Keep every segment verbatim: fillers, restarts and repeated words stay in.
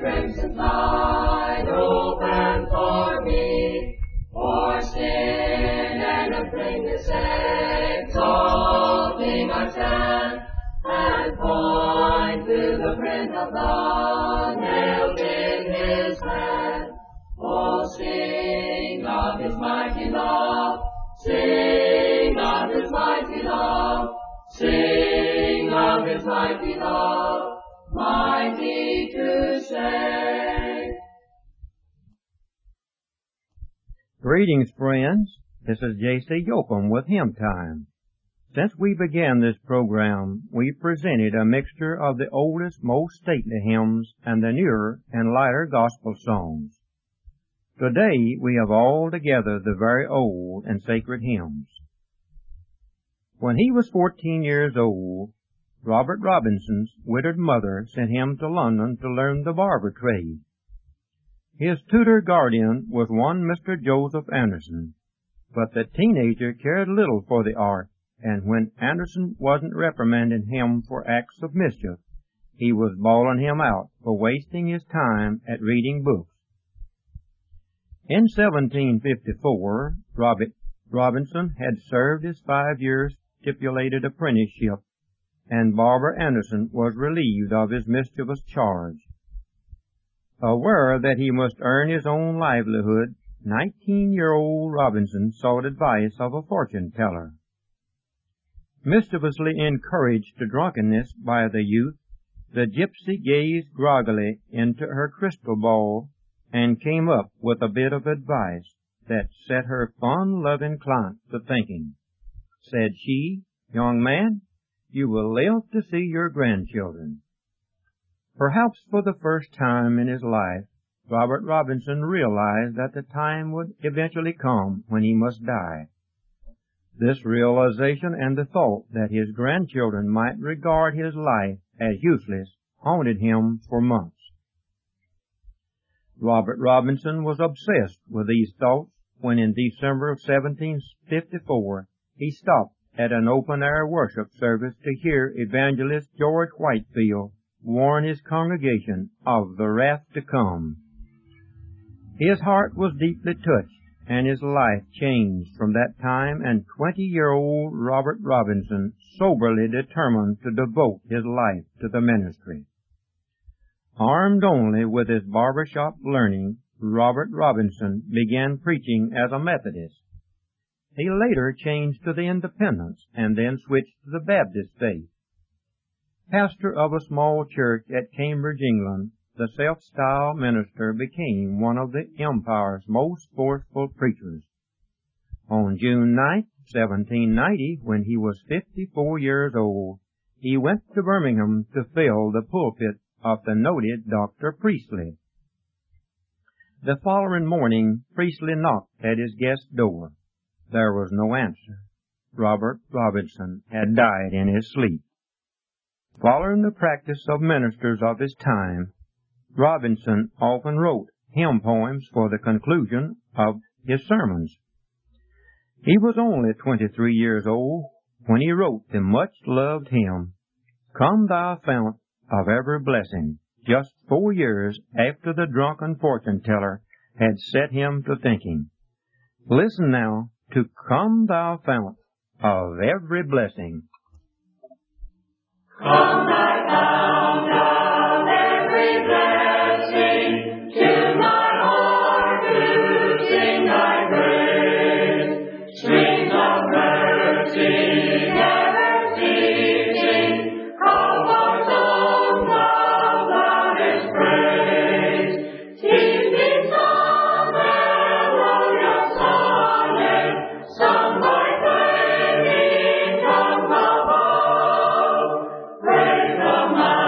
crimson tide open for me, for sin and uncleanness exalting our stand, and point to the print of God nailed in his hand. Oh, sing of his mighty love, sing of his mighty love, sing of his mighty love, mighty to save. Greetings, friends. This is J C Yoakum with Hymn Time. Since we began this program, we presented a mixture of the oldest, most stately hymns and the newer and lighter gospel songs. Today we have all together the very old and sacred hymns. When he was fourteen years old, Robert Robinson's widowed mother sent him to London to learn the barber trade. His tutor guardian was one Mister Joseph Anderson, but the teenager cared little for the art, and when Anderson wasn't reprimanding him for acts of mischief, he was bawling him out for wasting his time at reading books. In seventeen fifty-four, Robert Robinson had served his five years stipulated apprenticeship, and Barber Anderson was relieved of his mischievous charge. Aware that he must earn his own livelihood, nineteen-year-old Robinson sought advice of a fortune-teller. Mischievously encouraged to drunkenness by the youth, the gypsy gazed groggily into her crystal ball and came up with a bit of advice that set her fun-loving client to thinking. Said she, "Young man, you will live to see your grandchildren." Perhaps for the first time in his life, Robert Robinson realized that the time would eventually come when he must die. This realization and the thought that his grandchildren might regard his life as useless haunted him for months. Robert Robinson was obsessed with these thoughts when in December of seventeen fifty-four he stopped at an open-air worship service to hear evangelist George Whitefield warn his congregation of the wrath to come. His heart was deeply touched, and his life changed from that time, and twenty-year-old Robert Robinson soberly determined to devote his life to the ministry. Armed only with his barbershop learning, Robert Robinson began preaching as a Methodist. He later changed to the Independents and then switched to the Baptist faith. Pastor of a small church at Cambridge, England, the self-styled minister became one of the Empire's most forceful preachers. On June ninth, seventeen ninety, when he was fifty-four years old, he went to Birmingham to fill the pulpit of the noted Doctor Priestley. The following morning, Priestley knocked at his guest's door. There was no answer. Robert Robinson had died in his sleep. Following the practice of ministers of his time, Robinson often wrote hymn poems for the conclusion of his sermons. He was only twenty-three years old when he wrote the much-loved hymn, "Come Thou Fount of Every Blessing," just four years after the drunken fortune-teller had set him to thinking. Listen now to "Come Thou Fount of Every Blessing." Come thy fount of every blessing, to my heart to sing thy praise. Streams of mercy never ceasing, call our souls thou loudest praise. Teach me some melodious sonnet, sung by flaming tongues above. Praise the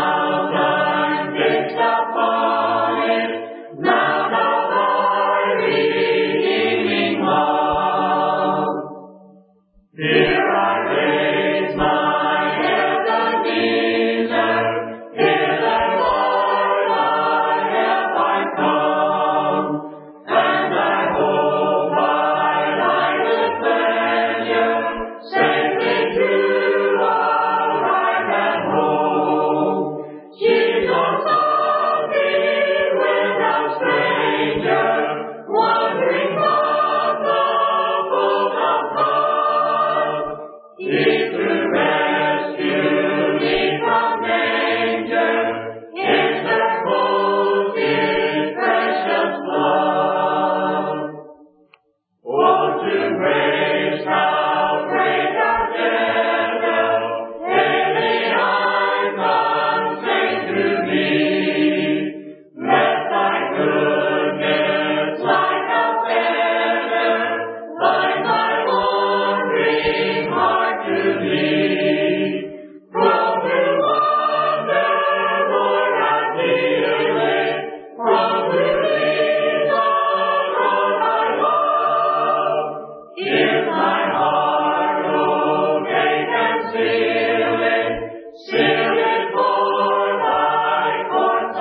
He to rescue me from danger, interpose His precious blood. Oh, to grace how great the devil, daily I come, say to me, let thy goodness like a feather bind my wandering heart to thee. From the wonder, Lord, I feel it, from the leaves of thy love. If my heart obey and seal it, seal it for thy courts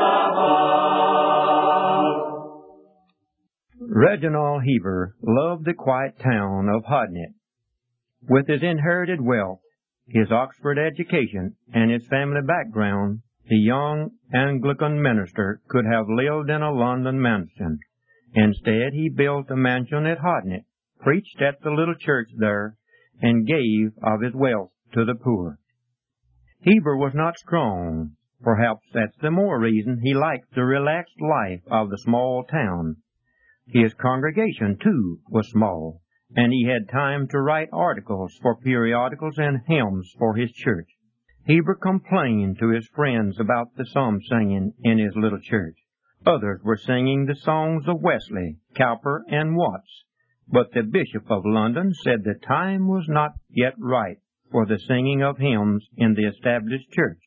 above. Reginald Heber loved the quiet town of Hodnet. With his inherited wealth, his Oxford education, and his family background, the young Anglican minister could have lived in a London mansion. Instead, he built a mansion at Hodnet, preached at the little church there, and gave of his wealth to the poor. Heber was not strong. Perhaps that's the more reason he liked the relaxed life of the small town. His congregation, too, was small, and he had time to write articles for periodicals and hymns for his church. Heber complained to his friends about the psalm singing in his little church. Others were singing the songs of Wesley, Cowper, and Watts, but the Bishop of London said the time was not yet right for the singing of hymns in the established church.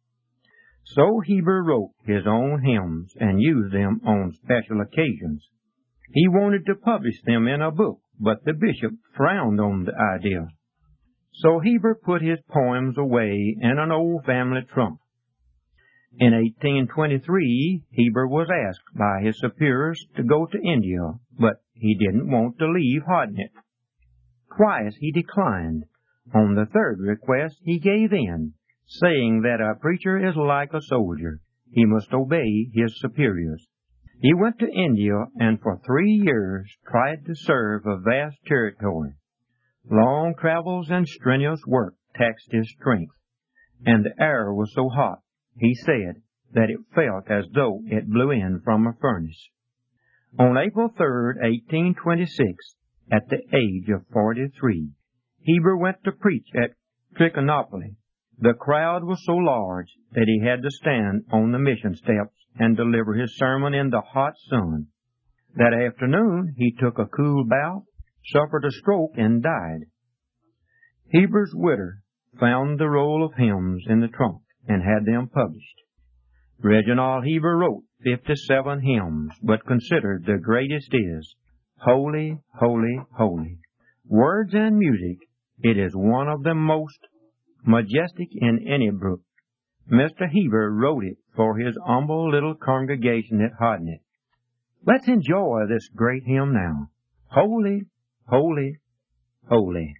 So Heber wrote his own hymns and used them on special occasions. He wanted to publish them in a book, but the bishop frowned on the idea. So Heber put his poems away in an old family trunk. In eighteen twenty-three, Heber was asked by his superiors to go to India, but he didn't want to leave Hodnet. Twice he declined. On the third request, he gave in, saying that a preacher is like a soldier. He must obey his superiors. He went to India and for three years tried to serve a vast territory. Long travels and strenuous work taxed his strength, and the air was so hot, he said, that it felt as though it blew in from a furnace. On April third, eighteen twenty-six, at the age of forty-three, Heber went to preach at Trichinopoly. The crowd was so large that he had to stand on the mission steps and deliver his sermon in the hot sun. That afternoon he took a cool bath, suffered a stroke, and died. Heber's widow found the roll of hymns in the trunk and had them published. Reginald Heber wrote fifty-seven hymns, but considered the greatest is, Holy, Holy, Holy. Words and music, it is one of the most majestic in any book. Mister Heber wrote it for his humble little congregation at Hodnet. Let's enjoy this great hymn now. Holy, holy, holy.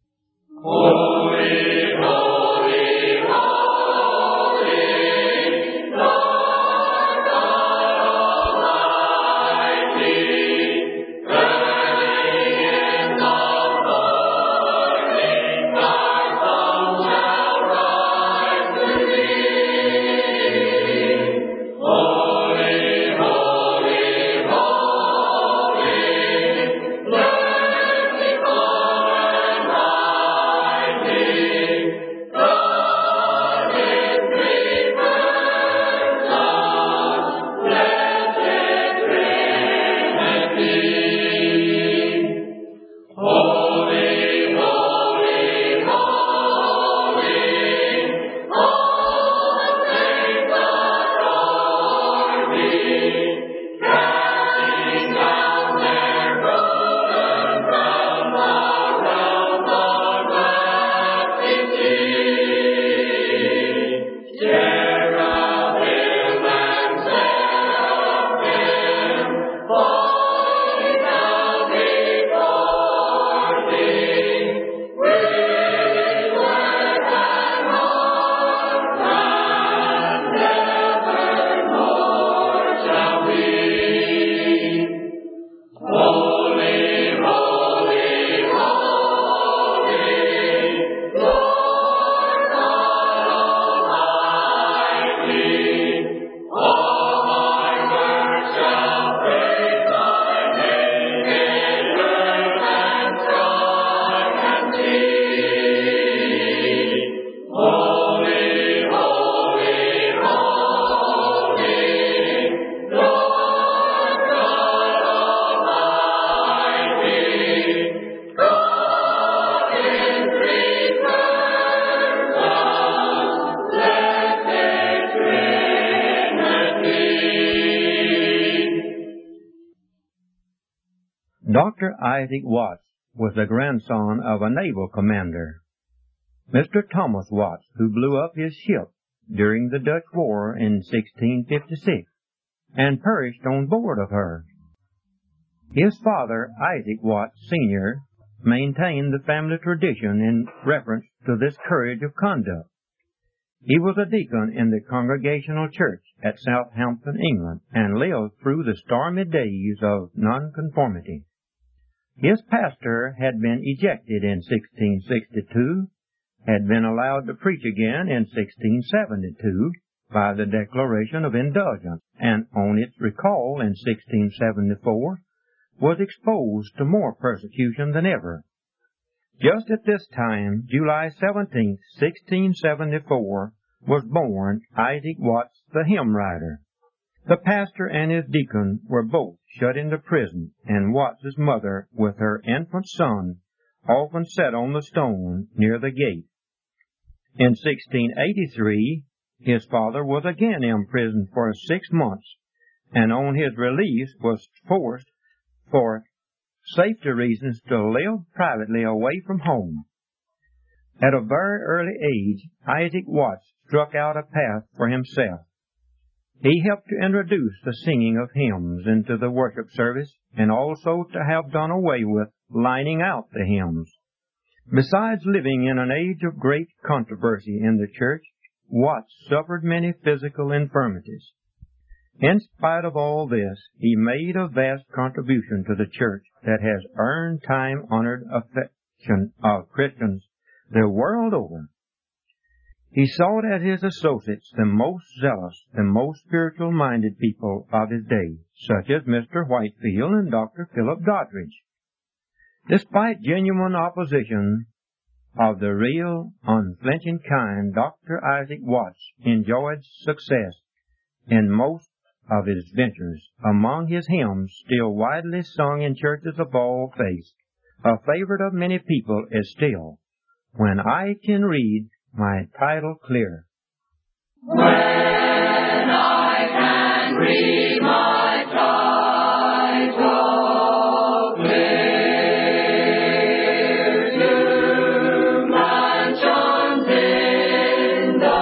Holy, holy, holy, Lord God Almighty, early in the morning, thy song shall rise to thee. Holy, holy, holy, blessed, pure, and mighty. Doctor Isaac Watts was the grandson of a naval commander, Mister Thomas Watts, who blew up his ship during the Dutch War in sixteen fifty-six and perished on board of her. His father, Isaac Watts Senior, maintained the family tradition in reference to this courage of conduct. He was a deacon in the Congregational Church at Southampton, England, and lived through the stormy days of nonconformity. His pastor had been ejected in sixteen sixty-two, had been allowed to preach again in sixteen seventy-two by the Declaration of Indulgence, and on its recall in sixteen seventy-four was exposed to more persecution than ever. Just at this time, July seventeenth, sixteen seventy-four, was born Isaac Watts the hymn writer. The pastor and his deacon were both shut into prison, and Watts's mother, with her infant son, often sat on the stone near the gate. In sixteen eighty-three, his father was again imprisoned for six months, and on his release was forced, for safety reasons, to live privately away from home. At a very early age, Isaac Watts struck out a path for himself. He helped to introduce the singing of hymns into the worship service, and also to have done away with lining out the hymns. Besides living in an age of great controversy in the church, Watts suffered many physical infirmities. In spite of all this, he made a vast contribution to the church that has earned time-honored affection of Christians the world over. He sought as his associates the most zealous, the most spiritual-minded people of his day, such as Mister Whitefield and Doctor Philip Doddridge. Despite genuine opposition of the real, unflinching kind, Doctor Isaac Watts enjoyed success in most of his ventures. Among his hymns, still widely sung in churches of all faiths, a favorite of many people is still, "When I Can Read My Title Clear." When I can read my title clear, to mansions in the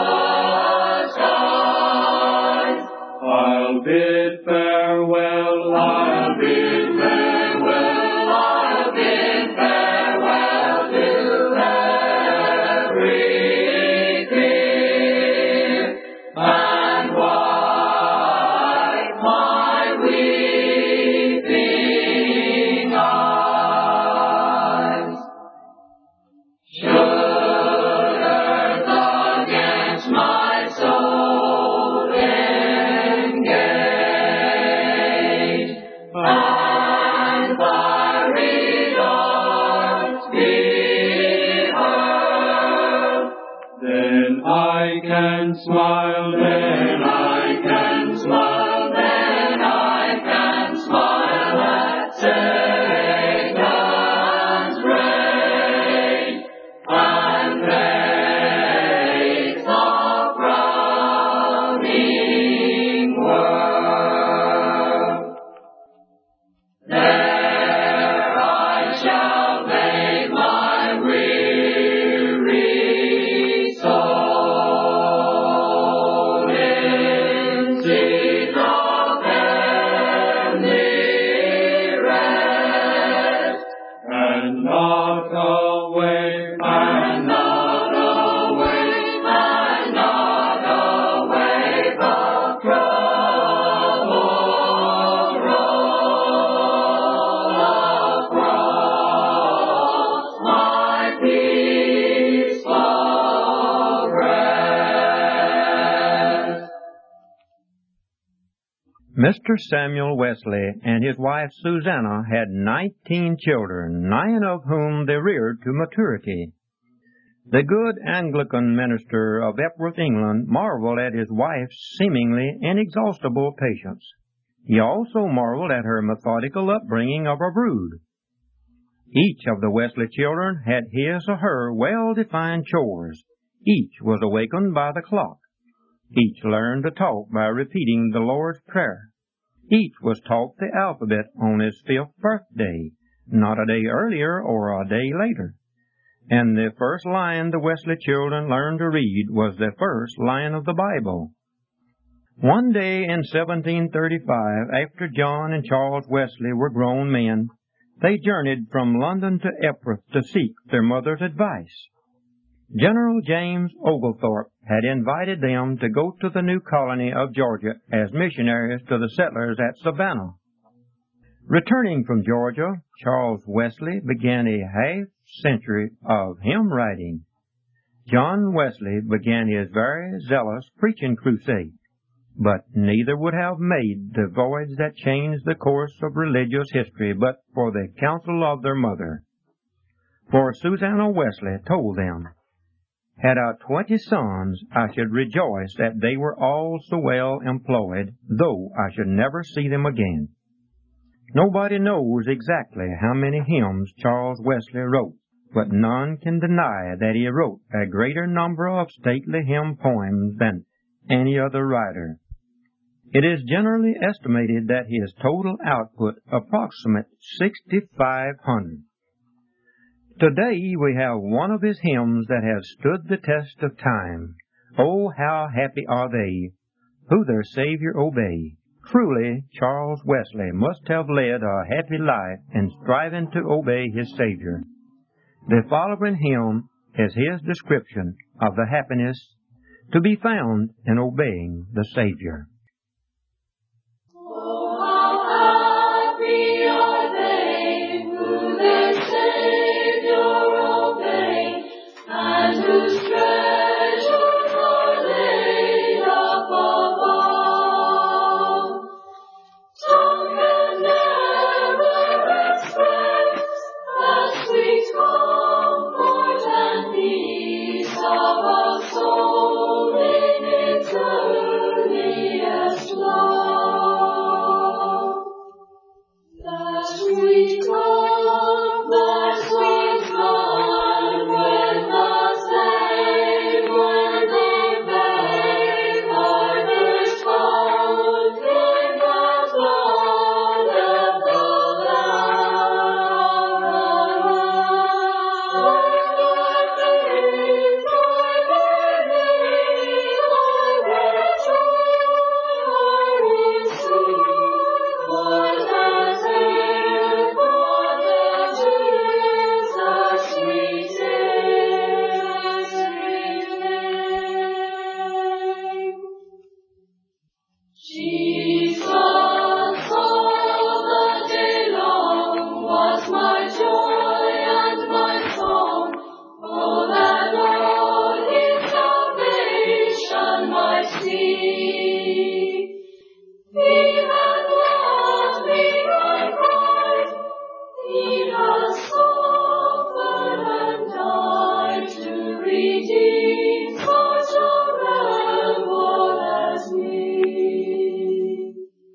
skies, I'll bid farewell, I'll bid farewell, I'll bid farewell to every and wipe my weeping eyes. Should earth against my soul engage, and fiery darts be hurled, then I can smile, then I can smile, then I can smile at Satan's rage, and face the frowning world. There I shall make my weary soul in seeds of heavenly rest, and not away, and not away, and not away from trouble roll across my peaceful rest. Mister Samuel Wesley and his wife Susanna had nineteen children, nine of whom they reared to maturity. The good Anglican minister of Epworth, England, marveled at his wife's seemingly inexhaustible patience. He also marveled at her methodical upbringing of her brood. Each of the Wesley children had his or her well-defined chores. Each was awakened by the clock. Each learned to talk by repeating the Lord's Prayer. Each was taught the alphabet on his fifth birthday, not a day earlier or a day later. And the first line the Wesley children learned to read was the first line of the Bible. One day in seventeen thirty-five, after John and Charles Wesley were grown men, they journeyed from London to Epworth to seek their mother's advice. General James Oglethorpe had invited them to go to the new colony of Georgia as missionaries to the settlers at Savannah. Returning from Georgia, Charles Wesley began a half-century of hymn writing. John Wesley began his very zealous preaching crusade, but neither would have made the voyage that changed the course of religious history but for the counsel of their mother. For Susanna Wesley told them, "Had I twenty sons, I should rejoice that they were all so well employed, though I should never see them again." Nobody knows exactly how many hymns Charles Wesley wrote, but none can deny that he wrote a greater number of stately hymn poems than any other writer. It is generally estimated that his total output approximates sixty-five hundred. Today we have one of his hymns that has stood the test of time. Oh, how happy are they who their Savior obey. Truly, Charles Wesley must have led a happy life in striving to obey his Savior. The following hymn is his description of the happiness to be found in obeying the Savior. Oh, how happy are they who their Savior obey, and whose treasures are laid up above. Tongue can never express the sweet comfort and peace of a soul in its earliest love. That sweet love, that sweet love, when the saved, when they beg others found in the blood of the Lamb. When their faith by their name I will joy, I will sing, what has here for them is the sweetest name. Jesus, all the day long, was my joy and my song. Oh, that Lord His salvation might see. He hath loved me, I cried. He has suffered and died to redeem such a rebel as me.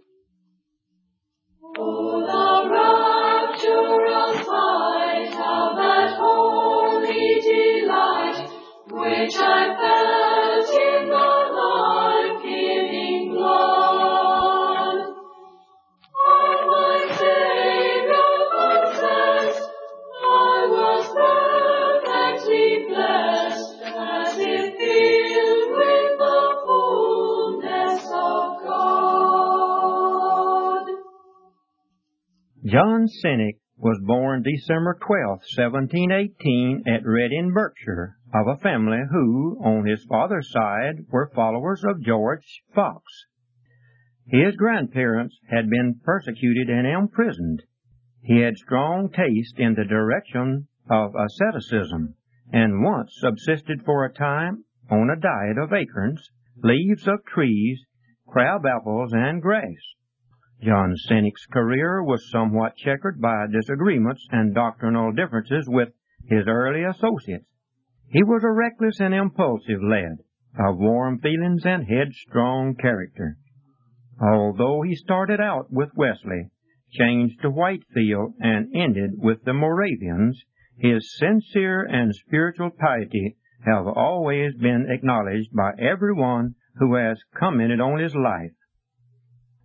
Oh, the rapturous sight of that holy delight, which I felt in the life-giving blood. And my Savior possessed, I was perfectly blessed, as if filled with the fullness of God. John Cennick was born December twelfth, seventeen eighteen, at Reading, Berkshire, of a family who, on his father's side, were followers of George Fox. His grandparents had been persecuted and imprisoned. He had strong taste in the direction of asceticism, and once subsisted for a time on a diet of acorns, leaves of trees, crab apples, and grass. John Cennick's career was somewhat checkered by disagreements and doctrinal differences with his early associates. He was a reckless and impulsive lad, of warm feelings and headstrong character. Although he started out with Wesley, changed to Whitefield, and ended with the Moravians, his sincere and spiritual piety have always been acknowledged by everyone who has commented on his life.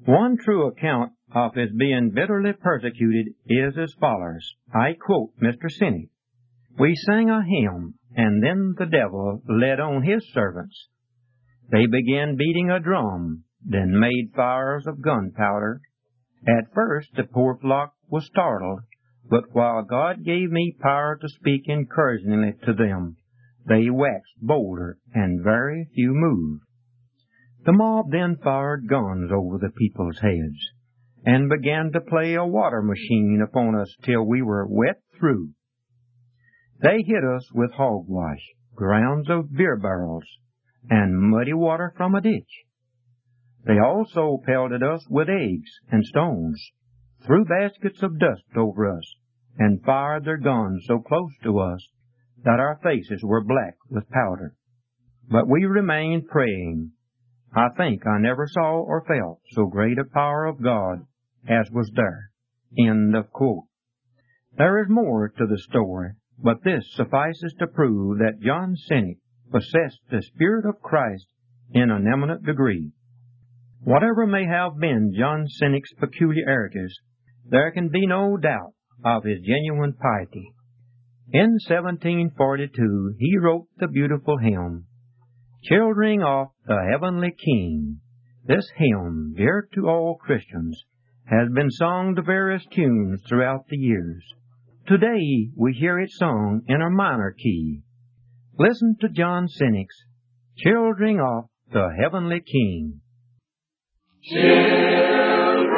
One true account of his being bitterly persecuted is as follows. I quote Mister Cynic. We sang a hymn, and then the devil led on his servants. They began beating a drum, then made fires of gunpowder. At first the poor flock was startled, but while God gave me power to speak encouragingly to them, they waxed bolder, and very few moved. The mob then fired guns over the people's heads, and began to play a water machine upon us till we were wet through. They hit us with hogwash, grounds of beer barrels, and muddy water from a ditch. They also pelted us with eggs and stones, threw baskets of dust over us, and fired their guns so close to us that our faces were black with powder. But we remained praying. I think I never saw or felt so great a power of God as was there. End of quote. There is more to the story, but this suffices to prove that John Cynic possessed the Spirit of Christ in an eminent degree. Whatever may have been John Cynic's peculiarities, there can be no doubt of his genuine piety. In seventeen forty-two he wrote the beautiful hymn, Children of the Heavenly King. This hymn, dear to all Christians, has been sung to various tunes throughout the years. Today we hear it sung in a minor key. Listen to John Cynic's Children of the Heavenly King. Children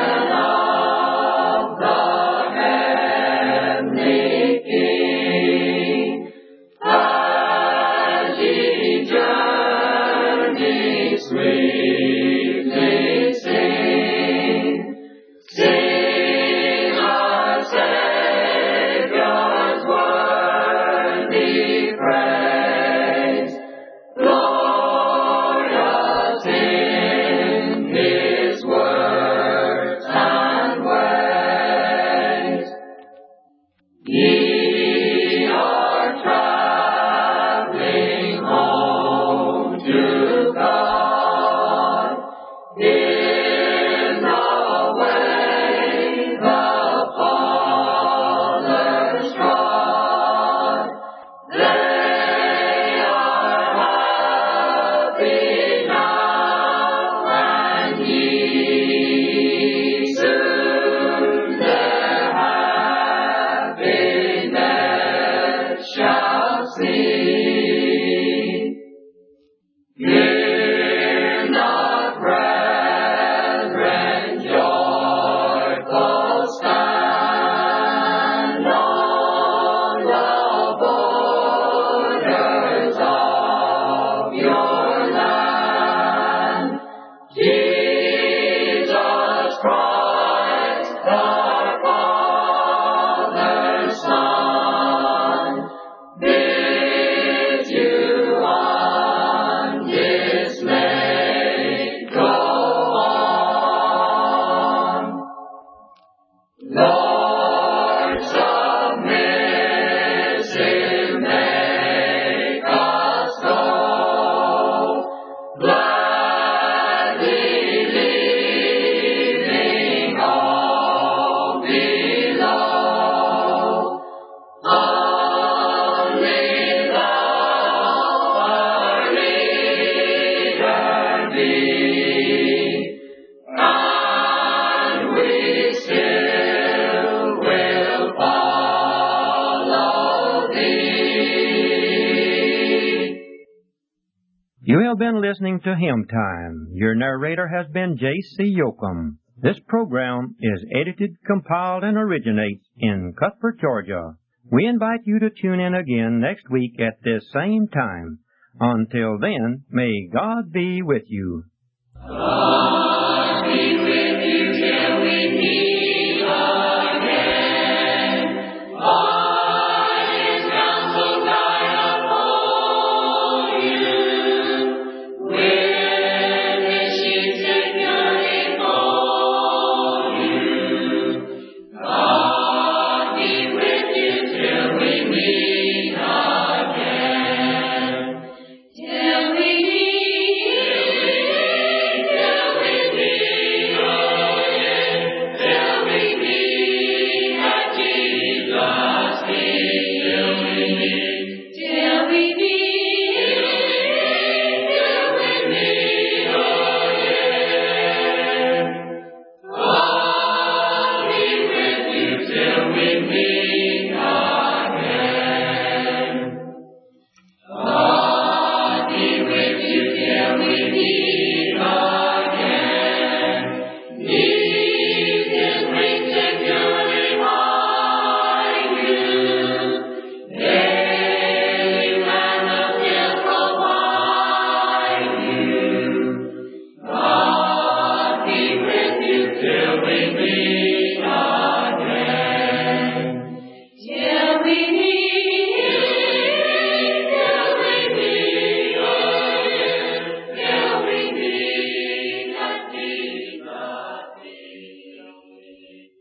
of the Heavenly King, as ye journey sweetly sing, sing our Savior's worthy praise, glorious in His words and ways. Ye are traveling home to God. In the way the fathers trod, they are happy now, and ye soon their happiness shall see. In the brethren joyful stand on the borders of your land. Jesus Christ, our Father's Son, bids you undismayed go on. Lord, submissive, make us go, gladly leaving all below. Only thou our leader be, and we still will follow thee. You have been listening to Hymn Time. Your narrator has been J C Yoakum. This program is edited, compiled, and originates in Cuthbert, Georgia. We invite you to tune in again next week at this same time. Until then, may God be with you. God be with you till we meet